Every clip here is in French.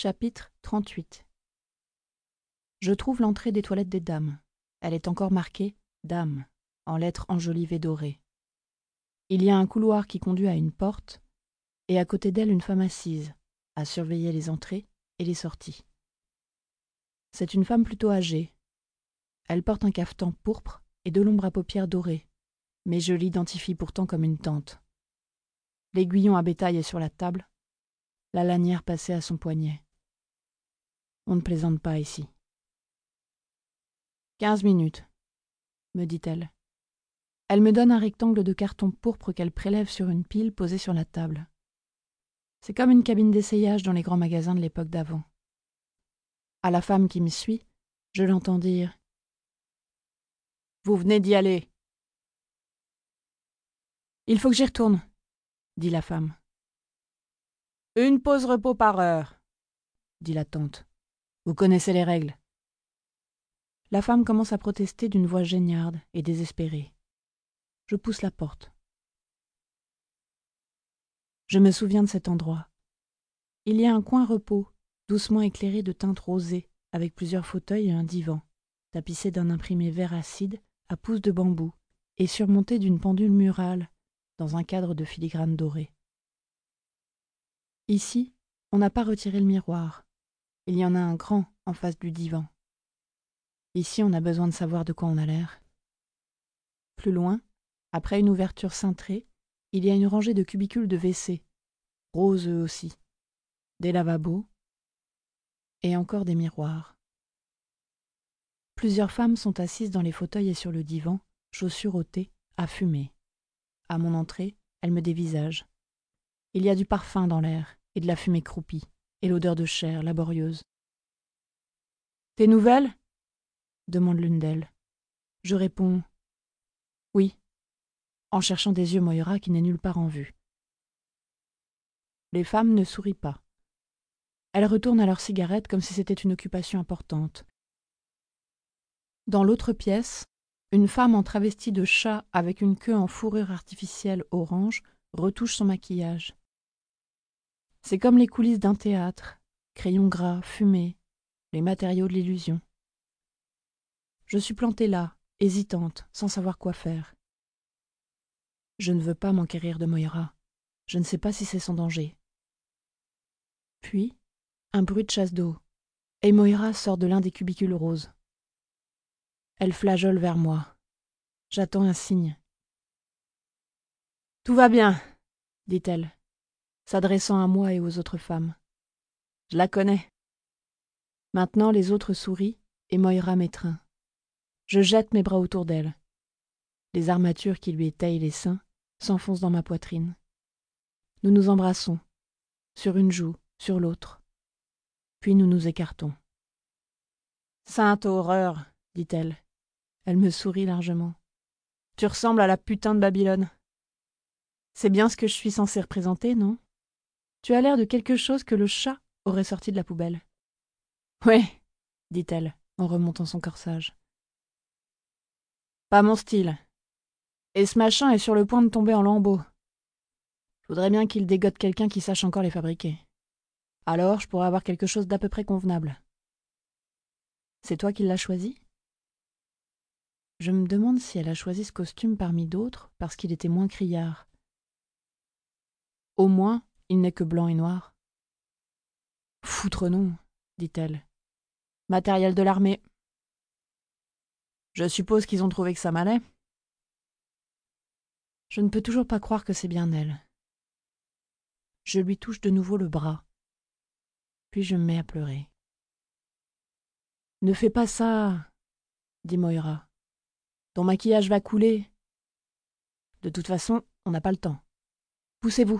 Chapitre 38. Je trouve l'entrée des toilettes des dames. Elle est encore marquée « Dames » en lettres enjolivées dorées. Il y a un couloir qui conduit à une porte, et à côté d'elle une femme assise, à surveiller les entrées et les sorties. C'est une femme plutôt âgée. Elle porte un cafetan pourpre et de l'ombre à paupières dorées, mais je l'identifie pourtant comme une tante. L'aiguillon à bétail est sur la table, la lanière passée à son poignet. On ne plaisante pas ici. 15 minutes, me dit-elle. Elle me donne un rectangle de carton pourpre qu'elle prélève sur une pile posée sur la table. C'est comme une cabine d'essayage dans les grands magasins de l'époque d'avant. À la femme qui me suit, je l'entends dire « Vous venez d'y aller !»« Il faut que j'y retourne », dit la femme. « Une pause repos par heure », dit la tante. « Vous connaissez les règles. » La femme commence à protester d'une voix geignarde et désespérée. Je pousse la porte. Je me souviens de cet endroit. Il y a un coin repos, doucement éclairé de teintes rosées, avec plusieurs fauteuils et un divan, tapissé d'un imprimé vert acide à pouces de bambou et surmonté d'une pendule murale dans un cadre de filigrane dorée. Ici, on n'a pas retiré le miroir. Il y en a un grand en face du divan. Ici, on a besoin de savoir de quoi on a l'air. Plus loin, après une ouverture cintrée, il y a une rangée de cubicules de WC, roses eux aussi, des lavabos et encore des miroirs. Plusieurs femmes sont assises dans les fauteuils et sur le divan, chaussures ôtées, à fumer. À mon entrée, elles me dévisagent. Il y a du parfum dans l'air et de la fumée croupie et l'odeur de chair laborieuse. « Tes nouvelles ?» demande l'une d'elles. Je réponds « Oui », en cherchant des yeux Moira qui n'est nulle part en vue. Les femmes ne sourient pas. Elles retournent à leur cigarette comme si c'était une occupation importante. Dans l'autre pièce, une femme en travesti de chat avec une queue en fourrure artificielle orange retouche son maquillage. C'est comme les coulisses d'un théâtre, crayons gras, fumée, les matériaux de l'illusion. Je suis plantée là, hésitante, sans savoir quoi faire. Je ne veux pas m'enquérir de Moira. Je ne sais pas si c'est sans danger. Puis, un bruit de chasse d'eau, et Moira sort de l'un des cubicules roses. Elle flageole vers moi. J'attends un signe. « Tout va bien, » dit-elle, s'adressant à moi et aux autres femmes. Je la connais. Maintenant, les autres sourient et Moira m'étreint. Je jette mes bras autour d'elle. Les armatures qui lui étayent les seins s'enfoncent dans ma poitrine. Nous nous embrassons, sur une joue, sur l'autre. Puis nous nous écartons. « Sainte horreur !» dit-elle. Elle me sourit largement. « Tu ressembles à la putain de Babylone. C'est bien ce que je suis censée représenter, non ? Tu as l'air de quelque chose que le chat aurait sorti de la poubelle. »« Ouais, » dit-elle, en remontant son corsage. « Pas mon style. Et ce machin est sur le point de tomber en lambeaux. Je voudrais bien qu'il dégote quelqu'un qui sache encore les fabriquer. Alors je pourrais avoir quelque chose d'à peu près convenable. C'est toi qui l'as choisi ? » Je me demande si elle a choisi ce costume parmi d'autres parce qu'il était moins criard. Au moins, il n'est que blanc et noir. « Foutre non, » dit-elle. « Matériel de l'armée. Je suppose qu'ils ont trouvé que ça m'allait. » Je ne peux toujours pas croire que c'est bien elle. Je lui touche de nouveau le bras. Puis je me mets à pleurer. « Ne fais pas ça, » dit Moira. « Ton maquillage va couler. De toute façon, on n'a pas le temps. Poussez-vous. »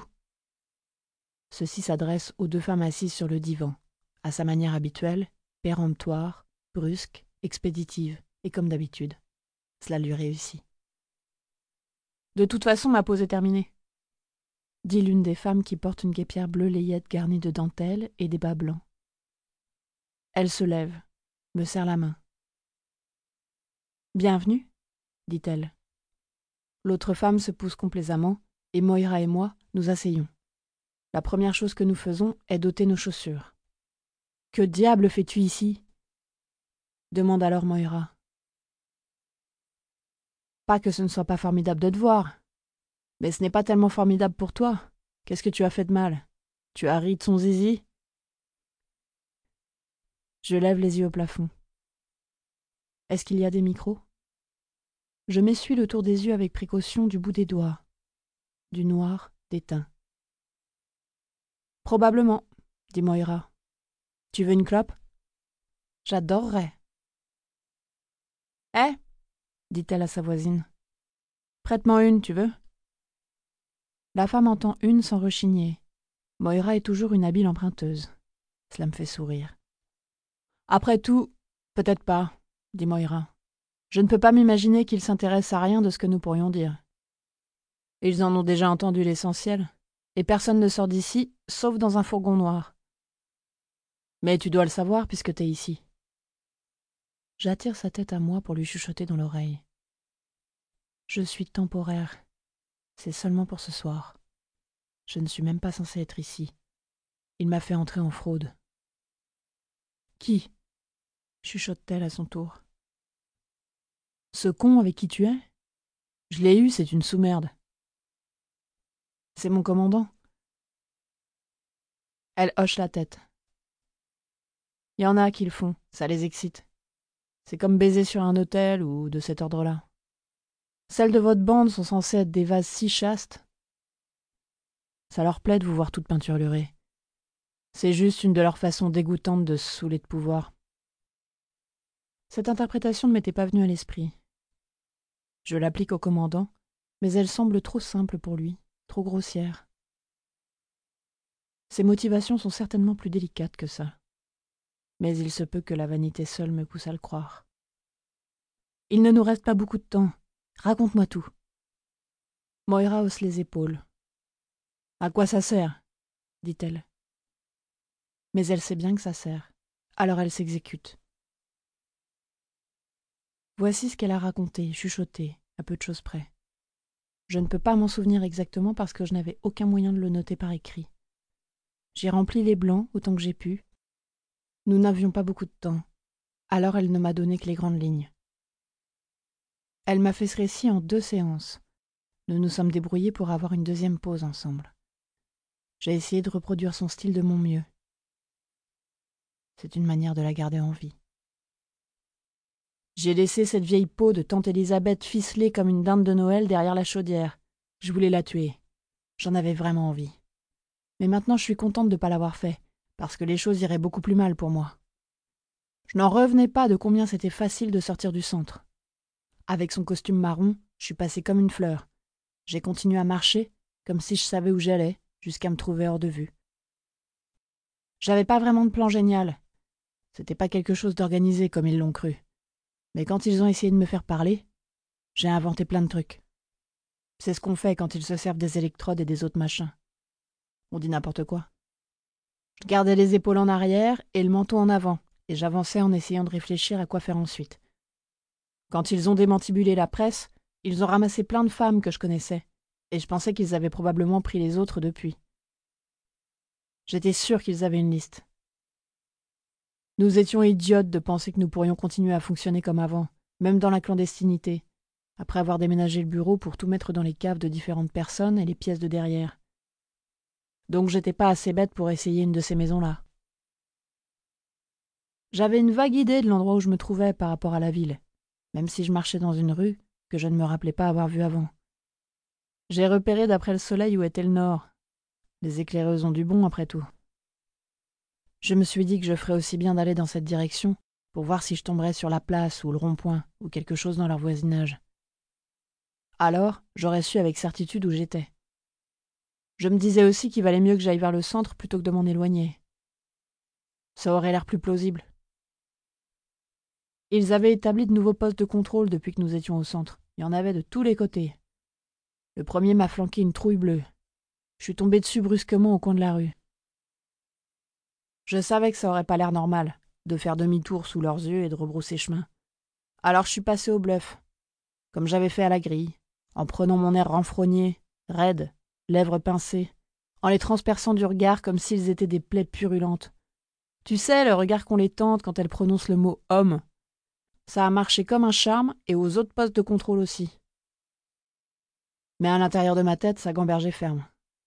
Ceci s'adresse aux deux femmes assises sur le divan, à sa manière habituelle, péremptoire, brusque, expéditive, et comme d'habitude. Cela lui réussit. « De toute façon, ma pause est terminée, » dit l'une des femmes qui porte une guêpière bleue layette garnie de dentelles et des bas blancs. Elle se lève, me serre la main. « Bienvenue, » dit-elle. L'autre femme se pousse complaisamment, et Moira et moi nous asseyons. La première chose que nous faisons est d'ôter nos chaussures. Que diable fais-tu ici ? Demande alors Moira. Pas que ce ne soit pas formidable de te voir, mais ce n'est pas tellement formidable pour toi. Qu'est-ce que tu as fait de mal ? Tu as ri de son zizi ? Je lève les yeux au plafond. Est-ce qu'il y a des micros ? Je m'essuie le tour des yeux avec précaution du bout des doigts. Du noir, d'étain. Probablement, dit Moira. Tu veux une clope ? J'adorerais. Eh ? dit-elle à sa voisine. Prête-moi une, tu veux ? La femme entend une sans rechigner. Moira est toujours une habile emprunteuse. Cela me fait sourire. Après tout, peut-être pas, dit Moira. Je ne peux pas m'imaginer qu'ils s'intéressent à rien de ce que nous pourrions dire. Ils en ont déjà entendu l'essentiel, et personne ne sort d'ici, sauf dans un fourgon noir. Mais tu dois le savoir puisque t'es ici. J'attire sa tête à moi pour lui chuchoter dans l'oreille. Je suis temporaire. C'est seulement pour ce soir. Je ne suis même pas censée être ici. Il m'a fait entrer en fraude. Qui ? chuchote-t-elle à son tour. Ce con avec qui tu es ? Je l'ai eu, c'est une sous-merde. C'est mon commandant. Elle hoche la tête. Il y en a qui le font, ça les excite. C'est comme baiser sur un autel ou de cet ordre-là. Celles de votre bande sont censées être des vases si chastes. Ça leur plaît de vous voir toute peinturlurée. C'est juste une de leurs façons dégoûtantes de se saouler de pouvoir. Cette interprétation ne m'était pas venue à l'esprit. Je l'applique au commandant, mais elle semble trop simple pour lui, trop grossière. Ses motivations sont certainement plus délicates que ça. Mais il se peut que la vanité seule me pousse à le croire. Il ne nous reste pas beaucoup de temps. Raconte-moi tout. Moira hausse les épaules. À quoi ça sert ? dit-elle. Mais elle sait bien que ça sert. Alors elle s'exécute. Voici ce qu'elle a raconté, chuchoté, à peu de choses près. Je ne peux pas m'en souvenir exactement parce que je n'avais aucun moyen de le noter par écrit. J'ai rempli les blancs autant que j'ai pu. Nous n'avions pas beaucoup de temps. Alors elle ne m'a donné que les grandes lignes. Elle m'a fait ce récit en 2 séances. Nous nous sommes débrouillés pour avoir une deuxième pause ensemble. J'ai essayé de reproduire son style de mon mieux. C'est une manière de la garder en vie. J'ai laissé cette vieille peau de tante Élisabeth ficelée comme une dinde de Noël derrière la chaudière. Je voulais la tuer. J'en avais vraiment envie. Mais maintenant je suis contente de ne pas l'avoir fait, parce que les choses iraient beaucoup plus mal pour moi. Je n'en revenais pas de combien c'était facile de sortir du centre. Avec son costume marron, je suis passée comme une fleur. J'ai continué à marcher, comme si je savais où j'allais, jusqu'à me trouver hors de vue. J'avais pas vraiment de plan génial. C'était pas quelque chose d'organisé comme ils l'ont cru. Mais quand ils ont essayé de me faire parler, j'ai inventé plein de trucs. C'est ce qu'on fait quand ils se servent des électrodes et des autres machins. On dit n'importe quoi. Je gardais les épaules en arrière et le menton en avant, et j'avançais en essayant de réfléchir à quoi faire ensuite. Quand ils ont démantibulé la presse, ils ont ramassé plein de femmes que je connaissais, et je pensais qu'ils avaient probablement pris les autres depuis. J'étais sûre qu'ils avaient une liste. Nous étions idiotes de penser que nous pourrions continuer à fonctionner comme avant, même dans la clandestinité, après avoir déménagé le bureau pour tout mettre dans les caves de différentes personnes et les pièces de derrière. Donc j'étais pas assez bête pour essayer une de ces maisons-là. J'avais une vague idée de l'endroit où je me trouvais par rapport à la ville, même si je marchais dans une rue que je ne me rappelais pas avoir vue avant. J'ai repéré d'après le soleil où était le nord. Les éclaireuses ont du bon, après tout. Je me suis dit que je ferais aussi bien d'aller dans cette direction pour voir si je tomberais sur la place ou le rond-point ou quelque chose dans leur voisinage. Alors, j'aurais su avec certitude où j'étais. Je me disais aussi qu'il valait mieux que j'aille vers le centre plutôt que de m'en éloigner. Ça aurait l'air plus plausible. Ils avaient établi de nouveaux postes de contrôle depuis que nous étions au centre. Il y en avait de tous les côtés. Le premier m'a flanqué une trouille bleue. Je suis tombée dessus brusquement au coin de la rue. Je savais que ça aurait pas l'air normal, de faire demi-tour sous leurs yeux et de rebrousser chemin. Alors je suis passé au bluff, comme j'avais fait à la grille, en prenant mon air renfrogné, raide, lèvres pincées, en les transperçant du regard comme s'ils étaient des plaies purulentes. Tu sais, le regard qu'ont les tantes quand elles prononcent le mot « homme ». Ça a marché comme un charme, et aux autres postes de contrôle aussi. Mais à l'intérieur de ma tête, ça gambergeait ferme.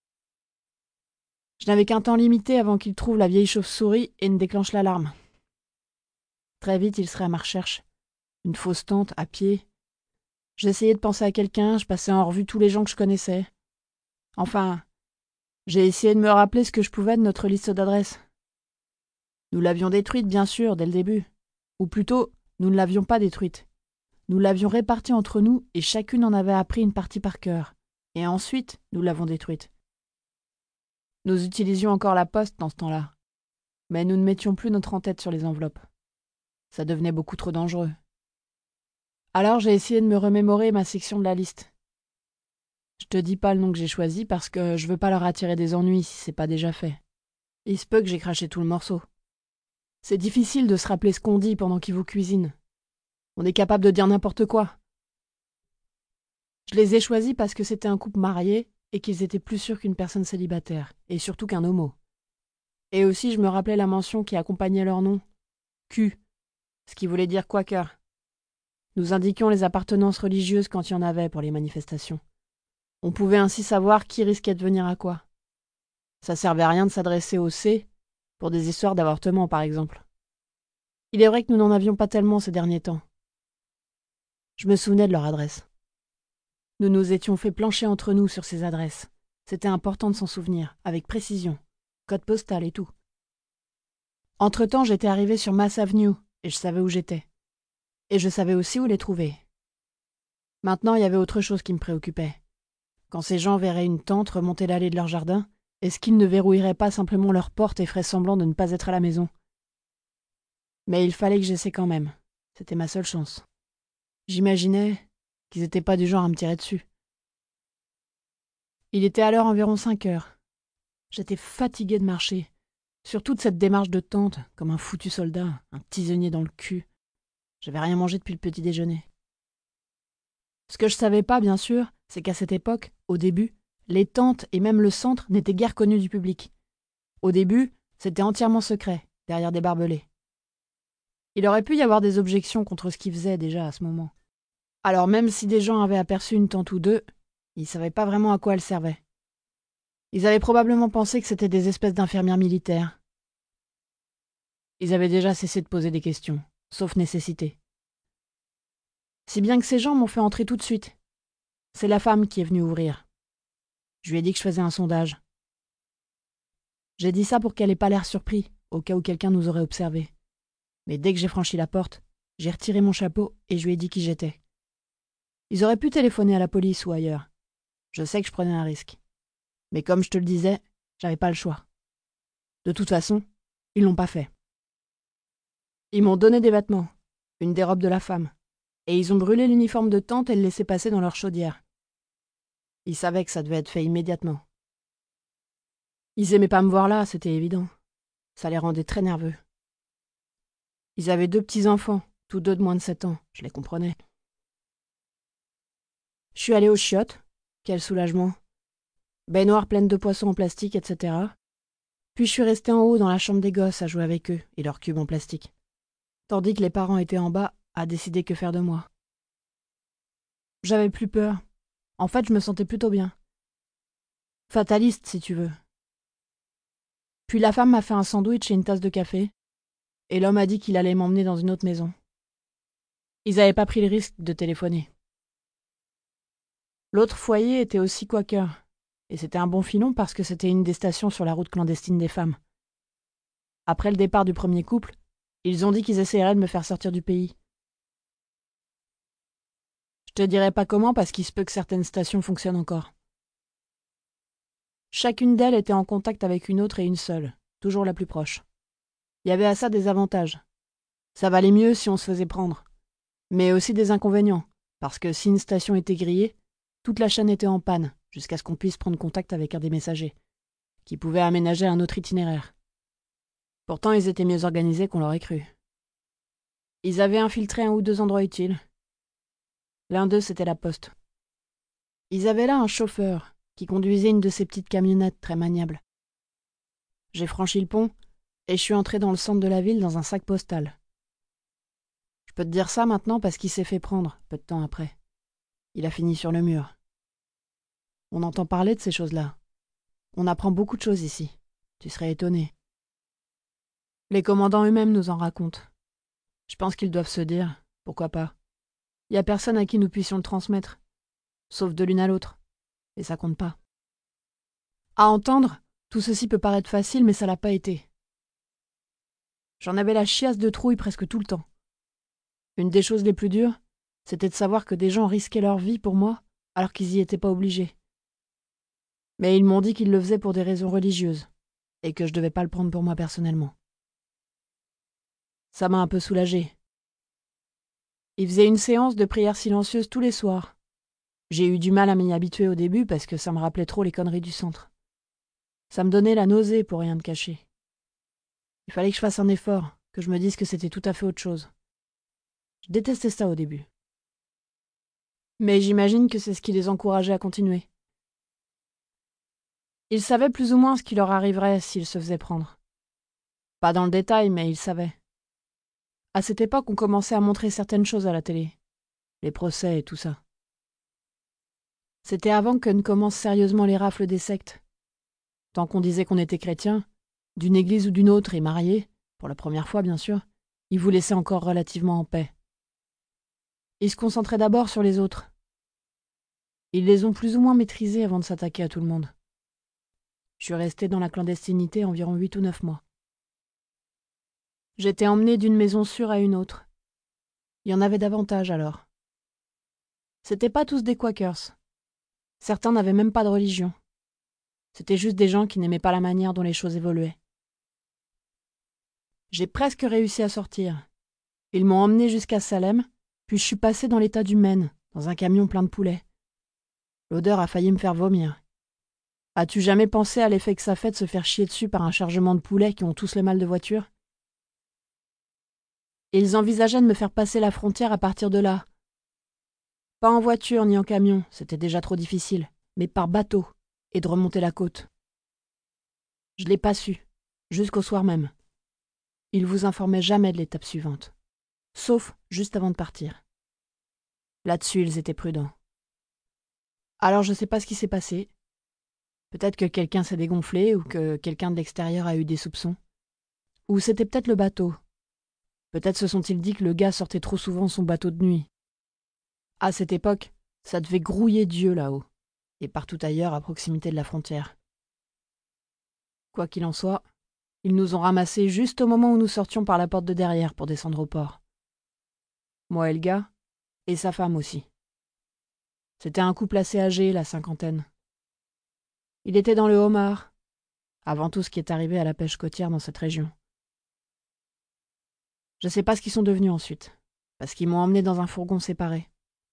Je n'avais qu'un temps limité avant qu'il trouve la vieille chauve-souris et ne déclenche l'alarme. Très vite, il serait à ma recherche. Une fausse tante, à pied. J'essayais de penser à quelqu'un, je passais en revue tous les gens que je connaissais. Enfin, j'ai essayé de me rappeler ce que je pouvais de notre liste d'adresses. Nous l'avions détruite, bien sûr, dès le début. Ou plutôt, nous ne l'avions pas détruite. Nous l'avions répartie entre nous et chacune en avait appris une partie par cœur. Et ensuite, nous l'avons détruite. Nous utilisions encore la poste dans ce temps-là. Mais nous ne mettions plus notre en-tête sur les enveloppes. Ça devenait beaucoup trop dangereux. Alors j'ai essayé de me remémorer ma section de la liste. Je te dis pas le nom que j'ai choisi parce que je veux pas leur attirer des ennuis si c'est pas déjà fait. Il se peut que j'ai craché tout le morceau. C'est difficile de se rappeler ce qu'on dit pendant qu'ils vous cuisinent. On est capable de dire n'importe quoi. Je les ai choisis parce que c'était un couple marié et qu'ils étaient plus sûrs qu'une personne célibataire, et surtout qu'un homo. Et aussi je me rappelais la mention qui accompagnait leur nom. Q, ce qui voulait dire Quaker. Nous indiquions les appartenances religieuses quand il y en avait pour les manifestations. On pouvait ainsi savoir qui risquait de venir à quoi. Ça servait à rien de s'adresser au C pour des histoires d'avortement, par exemple. Il est vrai que nous n'en avions pas tellement ces derniers temps. Je me souvenais de leur adresse. Nous nous étions fait plancher entre nous sur ces adresses. C'était important de s'en souvenir, avec précision. Code postal et tout. Entre-temps, j'étais arrivé sur Mass Avenue, et je savais où j'étais. Et je savais aussi où les trouver. Maintenant, il y avait autre chose qui me préoccupait. Quand ces gens verraient une tante remonter l'allée de leur jardin, est-ce qu'ils ne verrouilleraient pas simplement leur porte et feraient semblant de ne pas être à la maison? Mais il fallait que j'essaie quand même. C'était ma seule chance. J'imaginais qu'ils n'étaient pas du genre à me tirer dessus. Il était alors environ 5 heures. J'étais fatigué de marcher, sur toute cette démarche de tante, comme un foutu soldat, un tisonnier dans le cul. J'avais rien mangé depuis le petit déjeuner. Ce que je savais pas, bien sûr, c'est qu'à cette époque, au début, les tentes et même le centre n'étaient guère connus du public. Au début, c'était entièrement secret, derrière des barbelés. Il aurait pu y avoir des objections contre ce qu'ils faisaient déjà à ce moment. Alors même si des gens avaient aperçu une tente ou deux, ils savaient pas vraiment à quoi elles servaient. Ils avaient probablement pensé que c'était des espèces d'infirmières militaires. Ils avaient déjà cessé de poser des questions, sauf nécessité. Si bien que ces gens m'ont fait entrer tout de suite. C'est la femme qui est venue ouvrir. Je lui ai dit que je faisais un sondage. J'ai dit ça pour qu'elle ait pas l'air surpris, au cas où quelqu'un nous aurait observés. Mais dès que j'ai franchi la porte, j'ai retiré mon chapeau et je lui ai dit qui j'étais. Ils auraient pu téléphoner à la police ou ailleurs. Je sais que je prenais un risque. Mais comme je te le disais, j'avais pas le choix. De toute façon, ils l'ont pas fait. Ils m'ont donné des vêtements, une des robes de la femme, et ils ont brûlé l'uniforme de tante et le laissé passer dans leur chaudière. Ils savaient que ça devait être fait immédiatement. Ils aimaient pas me voir là, c'était évident. Ça les rendait très nerveux. Ils avaient 2 petits-enfants, tous 2 de moins de 7 ans, je les comprenais. Je suis allée aux chiottes. Quel soulagement. Baignoire pleine de poissons en plastique, etc. Puis je suis restée en haut dans la chambre des gosses à jouer avec eux et leurs cubes en plastique. Tandis que les parents étaient en bas à décider que faire de moi. J'avais plus peur. En fait, je me sentais plutôt bien. Fataliste, si tu veux. Puis la femme m'a fait un sandwich et une tasse de café, et l'homme a dit qu'il allait m'emmener dans une autre maison. Ils n'avaient pas pris le risque de téléphoner. L'autre foyer était aussi Quaker, et c'était un bon filon parce que c'était une des stations sur la route clandestine des femmes. Après le départ du premier couple, ils ont dit qu'ils essaieraient de me faire sortir du pays. Je te dirai pas comment parce qu'il se peut que certaines stations fonctionnent encore. Chacune d'elles était en contact avec une autre et une seule, toujours la plus proche. Il y avait à ça des avantages. Ça valait mieux si on se faisait prendre. Mais aussi des inconvénients, parce que si une station était grillée, toute la chaîne était en panne, jusqu'à ce qu'on puisse prendre contact avec un des messagers, qui pouvait aménager un autre itinéraire. Pourtant, ils étaient mieux organisés qu'on l'aurait cru. Ils avaient infiltré 1 ou 2 endroits utiles. L'un d'eux, c'était la poste. Ils avaient là un chauffeur, qui conduisait une de ces petites camionnettes très maniables. J'ai franchi le pont, Et je suis entré dans le centre de la ville dans un sac postal. Je peux te dire ça maintenant parce qu'il s'est fait prendre, peu de temps après. Il a fini sur le mur. On entend parler de ces choses-là. On apprend beaucoup de choses ici. Tu serais étonné. Les commandants eux-mêmes nous en racontent. Je pense qu'ils doivent se dire, pourquoi pas. Il y a personne à qui nous puissions le transmettre, sauf de l'une à l'autre. Et ça compte pas. À entendre, tout ceci peut paraître facile, mais ça l'a pas été. J'en avais la chiasse de trouille presque tout le temps. Une des choses les plus dures, c'était de savoir que des gens risquaient leur vie pour moi, alors qu'ils y étaient pas obligés. Mais ils m'ont dit qu'ils le faisaient pour des raisons religieuses, et que je devais pas le prendre pour moi personnellement. Ça m'a un peu soulagée. Ils faisaient une séance de prière silencieuse tous les soirs. J'ai eu du mal à m'y habituer au début parce que ça me rappelait trop les conneries du centre. Ça me donnait la nausée pour rien te cacher. Il fallait que je fasse un effort, que je me dise que c'était tout à fait autre chose. Je détestais ça au début. Mais j'imagine que c'est ce qui les encourageait à continuer. Ils savaient plus ou moins ce qui leur arriverait s'ils se faisaient prendre. Pas dans le détail, mais ils savaient. À cette époque, on commençait à montrer certaines choses à la télé. Les procès et tout ça. C'était avant que ne commencent sérieusement les rafles des sectes. Tant qu'on disait qu'on était chrétien, d'une église ou d'une autre et marié, pour la première fois bien sûr, ils vous laissaient encore relativement en paix. Ils se concentraient d'abord sur les autres. Ils les ont plus ou moins maîtrisés avant de s'attaquer à tout le monde. Je suis resté dans la clandestinité environ 8 ou 9 mois. J'étais emmené d'une maison sûre à une autre. Il y en avait davantage alors. C'étaient pas tous des Quakers. Certains n'avaient même pas de religion. C'était juste des gens qui n'aimaient pas la manière dont les choses évoluaient. J'ai presque réussi à sortir. Ils m'ont emmené jusqu'à Salem, puis je suis passé dans l'état du Maine, dans un camion plein de poulets. L'odeur a failli me faire vomir. As-tu jamais pensé à l'effet que ça fait de se faire chier dessus par un chargement de poulets qui ont tous le mal de voiture? Ils envisageaient de me faire passer la frontière à partir de là. Pas en voiture ni en camion, c'était déjà trop difficile, mais par bateau, et de remonter la côte. Je l'ai pas su, jusqu'au soir même. Ils vous informaient jamais de l'étape suivante, sauf juste avant de partir. Là-dessus, ils étaient prudents. Alors je sais pas ce qui s'est passé. Peut-être que quelqu'un s'est dégonflé, ou que quelqu'un de l'extérieur a eu des soupçons. Ou c'était peut-être le bateau. Peut-être se sont-ils dit que le gars sortait trop souvent son bateau de nuit. À cette époque, ça devait grouiller Dieu là-haut, et partout ailleurs à proximité de la frontière. Quoi qu'il en soit, ils nous ont ramassés juste au moment où nous sortions par la porte de derrière pour descendre au port. Moi et le gars, et sa femme aussi. C'était un couple assez âgé, la cinquantaine. Il était dans le homard, avant tout ce qui est arrivé à la pêche côtière dans cette région. Je sais pas ce qu'ils sont devenus ensuite, parce qu'ils m'ont emmené dans un fourgon séparé.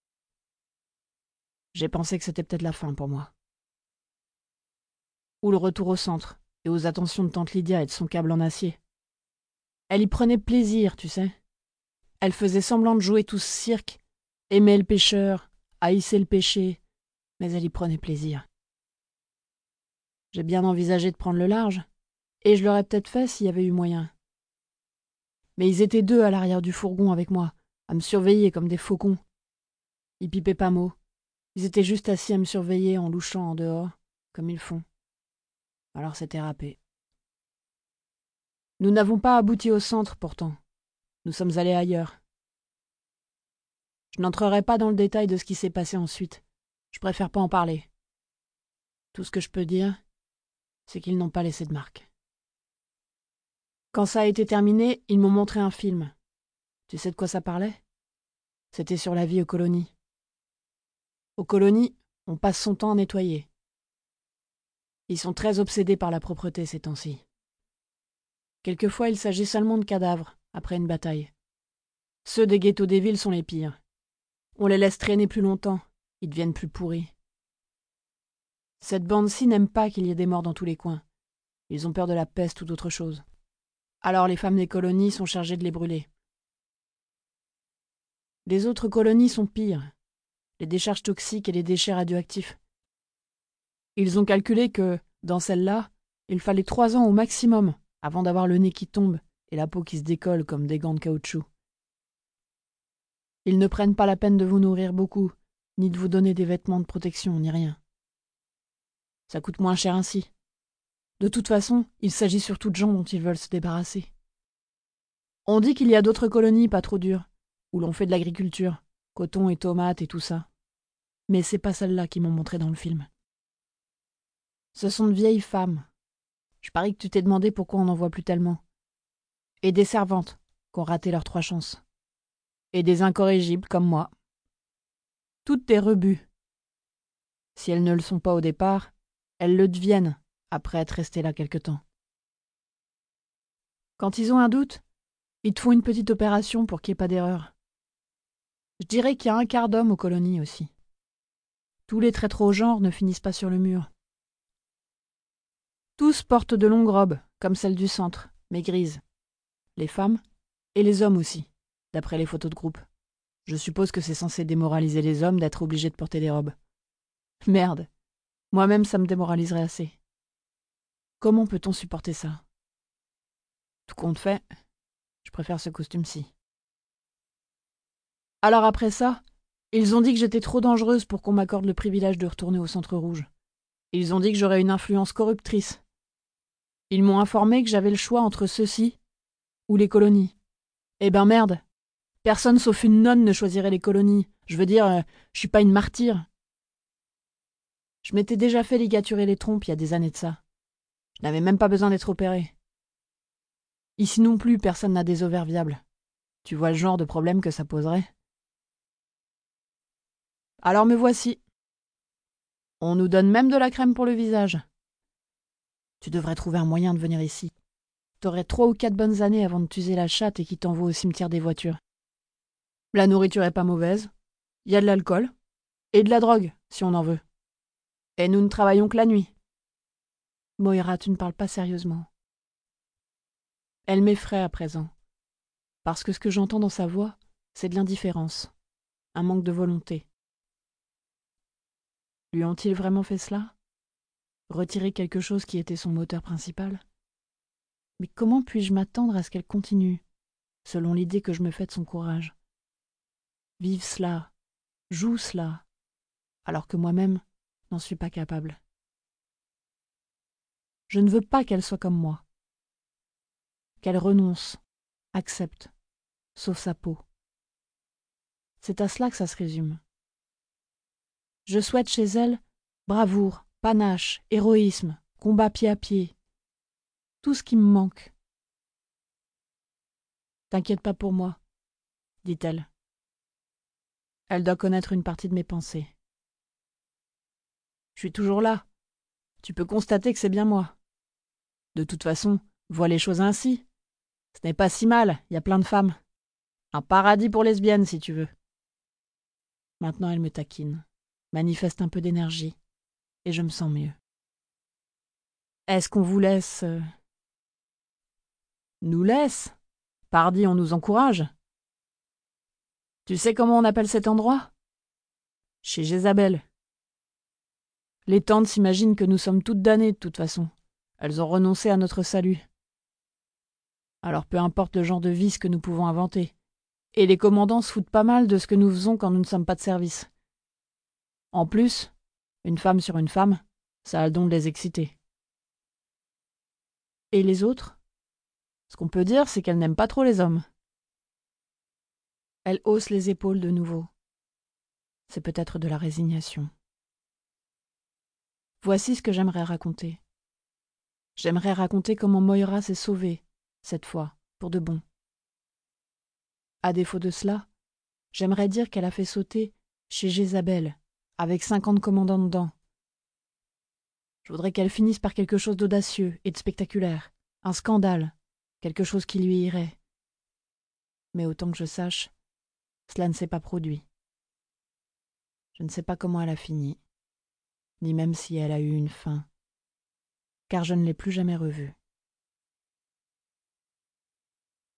J'ai pensé que c'était peut-être la fin pour moi. Ou le retour au centre, et aux attentions de tante Lydia et de son câble en acier. Elle y prenait plaisir, tu sais. Elle faisait semblant de jouer tout ce cirque, aimait le pêcheur, haïssait le péché, mais elle y prenait plaisir. J'ai bien envisagé de prendre le large, et je l'aurais peut-être fait s'il y avait eu moyen. Mais ils étaient deux à l'arrière du fourgon avec moi, à me surveiller comme des faucons. Ils pipaient pas mot. Ils étaient juste assis à me surveiller en louchant en dehors, comme ils font. Alors c'était râpé. Nous n'avons pas abouti au centre, pourtant. Nous sommes allés ailleurs. Je n'entrerai pas dans le détail de ce qui s'est passé ensuite. Je préfère pas en parler. Tout ce que je peux dire, c'est qu'ils n'ont pas laissé de marque. Quand ça a été terminé, ils m'ont montré un film. Tu sais de quoi ça parlait? C'était sur la vie aux colonies. Aux colonies, on passe son temps à nettoyer. Ils sont très obsédés par la propreté ces temps-ci. Quelquefois, il s'agit seulement de cadavres, après une bataille. Ceux des ghettos des villes sont les pires. On les laisse traîner plus longtemps, ils deviennent plus pourris. Cette bande-ci n'aime pas qu'il y ait des morts dans tous les coins. Ils ont peur de la peste ou d'autre chose. Alors les femmes des colonies sont chargées de les brûler. Les autres colonies sont pires. Les décharges toxiques et les déchets radioactifs. Ils ont calculé que, dans celle-là, il fallait 3 ans au maximum avant d'avoir le nez qui tombe et la peau qui se décolle comme des gants de caoutchouc. Ils ne prennent pas la peine de vous nourrir beaucoup, ni de vous donner des vêtements de protection, ni rien. Ça coûte moins cher ainsi. De toute façon, il s'agit surtout de gens dont ils veulent se débarrasser. On dit qu'il y a d'autres colonies pas trop dures, où l'on fait de l'agriculture, coton et tomates et tout ça. Mais c'est pas celles-là qui m'ont montré dans le film. Ce sont de vieilles femmes. Je parie que tu t'es demandé pourquoi on n'en voit plus tellement. Et des servantes, qui ont raté leurs 3 chances. Et des incorrigibles comme moi. Toutes des rebuts. Si elles ne le sont pas au départ, elles le deviennent après être restées là quelque temps. Quand ils ont un doute, ils te font une petite opération pour qu'il n'y ait pas d'erreur. Je dirais qu'il y a un quart d'hommes aux colonies aussi. Tous les traîtres au genre ne finissent pas sur le mur. Tous portent de longues robes, comme celle du centre, mais grises. Les femmes et les hommes aussi, d'après les photos de groupe. Je suppose que c'est censé démoraliser les hommes d'être obligés de porter des robes. Merde, moi-même ça me démoraliserait assez. Comment peut-on supporter ça? Tout compte fait, je préfère ce costume-ci. Alors après ça, ils ont dit que j'étais trop dangereuse pour qu'on m'accorde le privilège de retourner au Centre Rouge. Ils ont dit que j'aurais une influence corruptrice. Ils m'ont informé que j'avais le choix entre ceux-ci ou les colonies. Eh ben merde, personne sauf une nonne ne choisirait les colonies. Je veux dire, je suis pas une martyre. Je m'étais déjà fait ligaturer les trompes il y a des années de ça. Je n'avais même pas besoin d'être opérée. Ici non plus, personne n'a des ovaires viables. Tu vois le genre de problème que ça poserait? Alors me voici. On nous donne même de la crème pour le visage. Tu devrais trouver un moyen de venir ici. T'aurais 3 ou 4 bonnes années avant de t'user la chatte et qui t'envoie au cimetière des voitures. La nourriture est pas mauvaise. Il y a de l'alcool. Et de la drogue, si on en veut. Et nous ne travaillons que la nuit. Moira, tu ne parles pas sérieusement. Elle m'effraie à présent. Parce que ce que j'entends dans sa voix, c'est de l'indifférence. Un manque de volonté. Lui ont-ils vraiment fait cela? Retirer quelque chose qui était son moteur principal? Mais comment puis-je m'attendre à ce qu'elle continue, selon l'idée que je me fais de son courage? Vive cela, joue cela, alors que moi-même n'en suis pas capable. Je ne veux pas qu'elle soit comme moi. Qu'elle renonce, accepte, sauve sa peau. C'est à cela que ça se résume. Je souhaite chez elle bravoure, panache, héroïsme, combat pied à pied. Tout ce qui me manque. T'inquiète pas pour moi, dit-elle. Elle doit connaître une partie de mes pensées. Je suis toujours là. Tu peux constater que c'est bien moi. De toute façon, vois les choses ainsi. Ce n'est pas si mal, il y a plein de femmes. Un paradis pour lesbiennes, si tu veux. Maintenant, elle me taquine, manifeste un peu d'énergie, et je me sens mieux. Est-ce qu'on vous laisse... Nous laisse? Pardi, on nous encourage. Tu sais comment on appelle cet endroit? Chez Jézabel. Les tantes s'imaginent que nous sommes toutes damnées de toute façon. Elles ont renoncé à notre salut. Alors peu importe le genre de vice que nous pouvons inventer. Et les commandants se foutent pas mal de ce que nous faisons quand nous ne sommes pas de service. En plus, une femme sur une femme, ça a le don de les exciter. Et les autres? Ce qu'on peut dire, c'est qu'elles n'aiment pas trop les hommes. Elle hausse les épaules de nouveau. C'est peut-être de la résignation. Voici ce que j'aimerais raconter. J'aimerais raconter comment Moira s'est sauvée, cette fois, pour de bon. À défaut de cela, j'aimerais dire qu'elle a fait sauter chez Jézabel, avec 50 commandants dedans. Je voudrais qu'elle finisse par quelque chose d'audacieux et de spectaculaire, un scandale, quelque chose qui lui irait. Mais autant que je sache, cela ne s'est pas produit. Je ne sais pas comment elle a fini, ni même si elle a eu une fin, car je ne l'ai plus jamais revue.